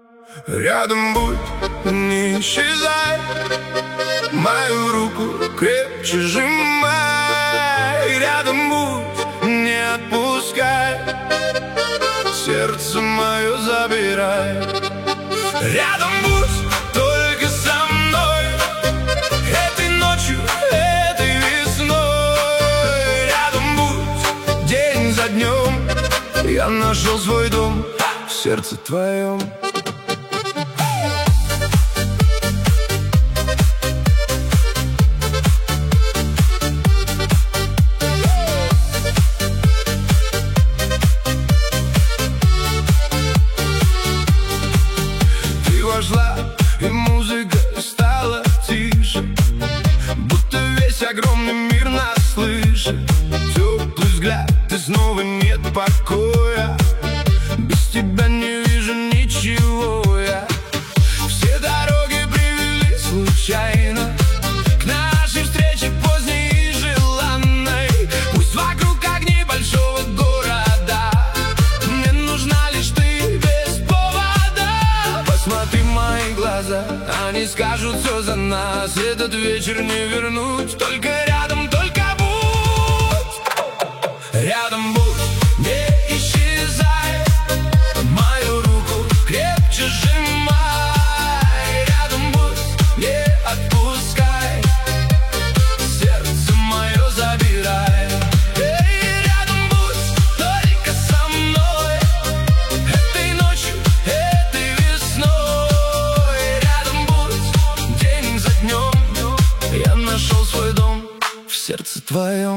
Рядом будь, не исчезай, мою руку крепче сжимай. Рядом будь, не отпускай, сердце мое забирай. Рядом будь только со мной, этой ночью, этой весной. Рядом будь день за днем, я нашел свой дом в сердце твоем. И музыка стала тише, будто весь огромный мир нас слышит. Теплый взгляд, и снова нет покоя, без тебя не вижу ничего я. Все дороги привели случайно к нашей встрече поздней и желанной. Пусть вокруг огни большого города, мне нужна лишь ты без повода. Посмотри мои глаза, они скажут все за нас. Этот вечер не вернуть, только рядом, только будь. Рядом будь, не исчезай, мою руку крепче сжимай. Рядом будь, не отпускай, сердце мое забирай. Эй, рядом будь только со мной, этой ночью, этой весной. Рядом будь день за днем, я нашел свой дом в сердце твоем.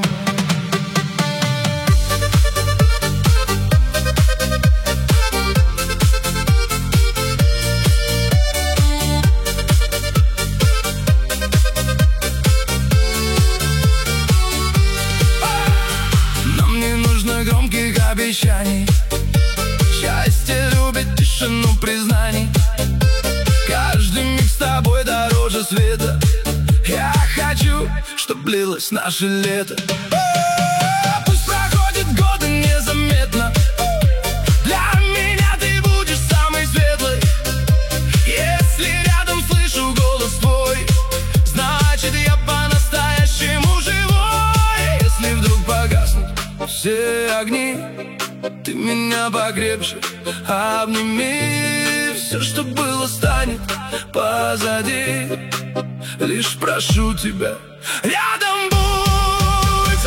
Нам не нужно громких обещаний, счастье любит тишину признаний. Каждый миг с тобой дороже света, я хочу, чтоб длилось наше лето. Пусть проходят годы незаметно, для меня ты будешь самой светлой. Если рядом слышу голос твой, значит я по-настоящему живой. Если вдруг погаснут все огни, ты меня покрепче обними. Все, что было, станет позади. Лишь прошу тебя, рядом будь.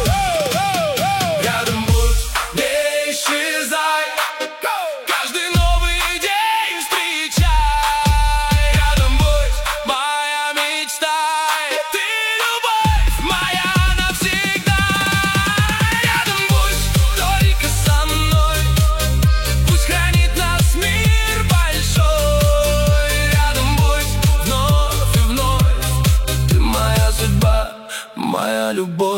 Рядом будь, не исчезай, каждый новый день встречай. Рядом будь, моя мечта, ты любовь моя навсегда. Рядом будь только со мной, пусть хранит нас мир большой. Рядом будь вновь и вновь, ты моя судьба, моя любовь.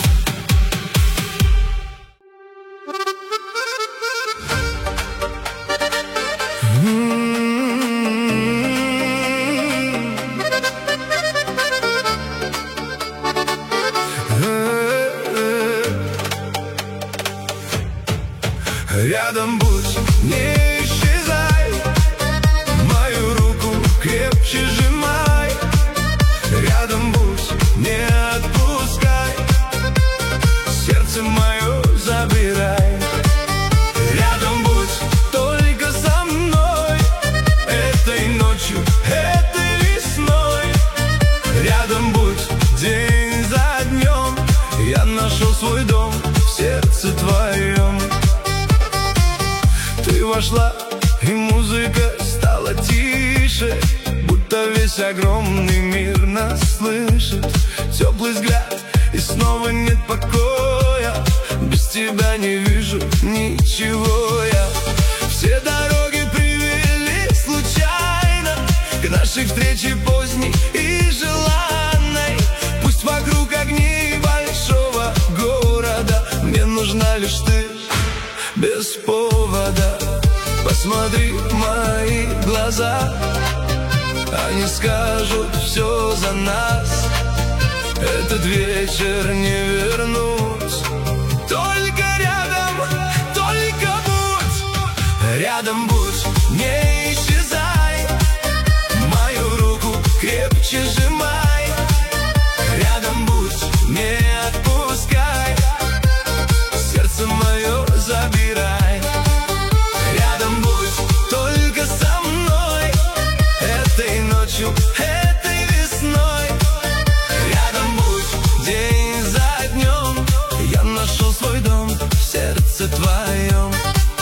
Рядом будь, не исчезай, мою руку крепче сжимай. Рядом будь, не отпускай, сердце мое забирай. Рядом будь только со мной, этой ночью, этой весной. Рядом будь день за днем, я нашел свой дом в сердце твоем. Ты вошла, и музыка стала тише, будто весь огромный мир нас слышит. Теплый взгляд, и снова нет покоя, без тебя не вижу ничего я. Все дороги привели случайно к нашей встрече поздней и желанной. Пусть вокруг огни большого города, мне нужна лишь ты без повода. Посмотри в мои глаза, они скажут все за нас. Этот вечер не вернуть, только рядом, только будь. Рядом будь, не исчезай. крепче сжимай. Рядом будь, не отпускай, сердце мое забирай. Рядом будь только со мной, этой ночью, этой весной. Рядом будь день за днем, я нашел свой дом в сердце твоем.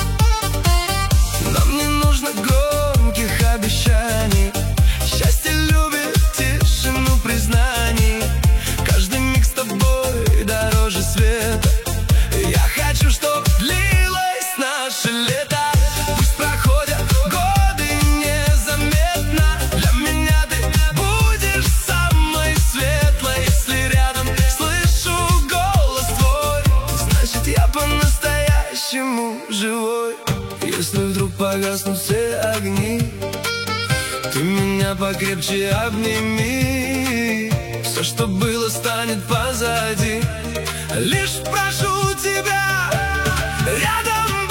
Нам не нужно громких обещаний, счастье любит тишину признаний. Каждый миг с тобой дороже света. Я хочу, чтоб длилось наше лето. Пусть проходят годы незаметно, для меня ты будешь самой светлой. Если рядом слышу голос твой, значит я по-настоящему живой. Если вдруг погаснут все огни, ты меня покрепче обними. Все, что было, станет позади. Лишь прошу тебя, рядом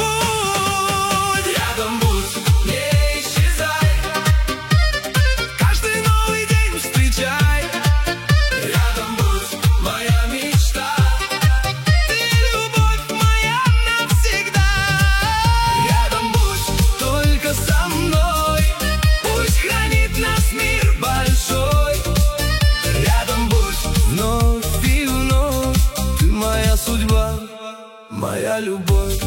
будь, не исчезай. Каждый новый день встречай. Рядом будь, моя мечта, ты любовь моя навсегда. Рядом будь только со мной, пусть хранит нас мир большой. Рядом будь вновь и вновь, ты моя судьба, моя любовь.